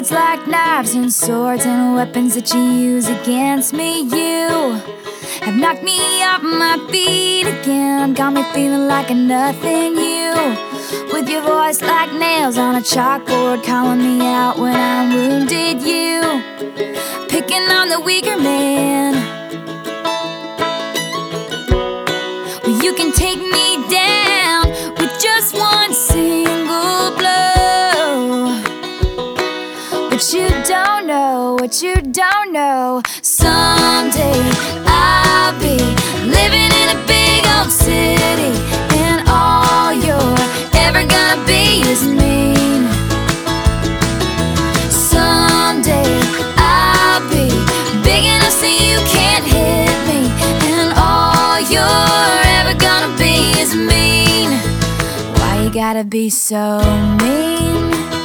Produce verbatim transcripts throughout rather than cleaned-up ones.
words like knives and swords and weapons that you use against me. You have knocked me off my feet again, got me feeling like a nothing. You, with your voice like nails on a chalkboard, calling me out when I'm wounded. You, picking on the weaker man. Well, you can take me down with just one single blow. But you don't know what you don't know. Someday I'll be living in a big old city, and all you're ever gonna be is mean. Someday I'll be big enough so you can't hit me, and all you're ever gonna be is mean. Why you gotta be so mean?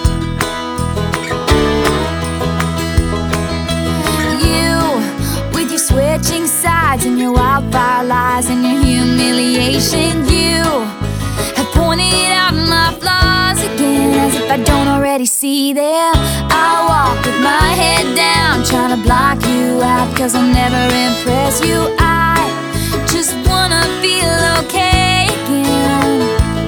Switching sides and your wildfire lies and your humiliation. You have pointed out my flaws again, as if I don't already see them. I walk with my head down, trying to block you out, cause I'll never impress you. I just wanna feel okay again.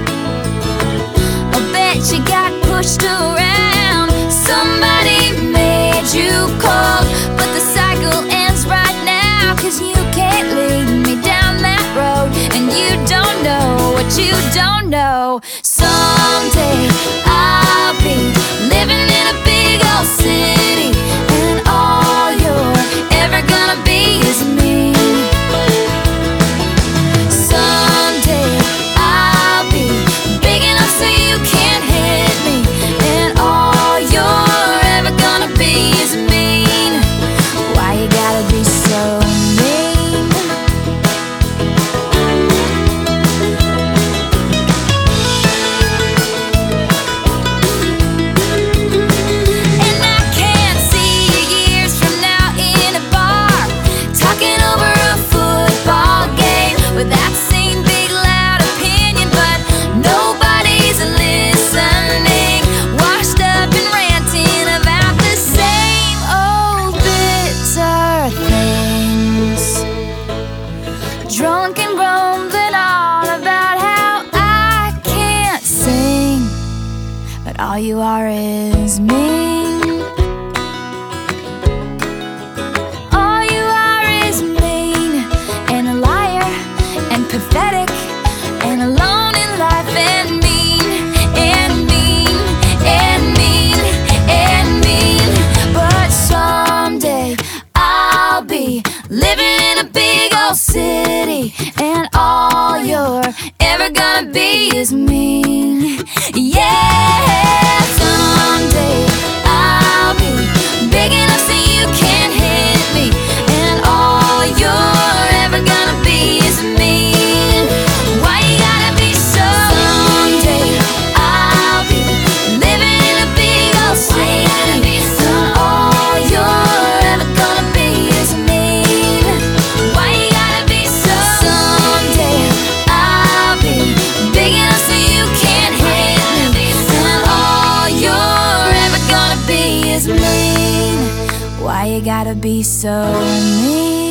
I bet you got pushed around, somebody made you cold, but the cycle ends right now, cause you can't lead me down that road, and you don't know what you don't know. Someday I'll be living in a big old city, and all you're ever gonna be is me. Someday I'll be big enough so you can't hit me, and all you're ever gonna be is mean. Why you gotta be so mean? And I can't see you years from now in a bar, talking over a football game with that same big loud opinion, but nobody's listening, washed up and ranting about the same old bitter things, drunk and grumbling on about how I can't sing, but all you are is mean. All you are is mean, and a liar, and pathetic, and alone in life, and mean, and mean, and mean, and mean. But someday I'll be living in a big old city, and all you're ever gonna be is mean. Yeah, someday I'll be big enough so you can't hit me, and all you're ever gonna be is mean. Why you gotta be so Someday I'll be living in a big old city, and all you're ever gonna be is mean. Why you gotta be so Someday I'll be big enough so you can't hit me, and all you're ever gonna be is mean. Why you gotta be so mean?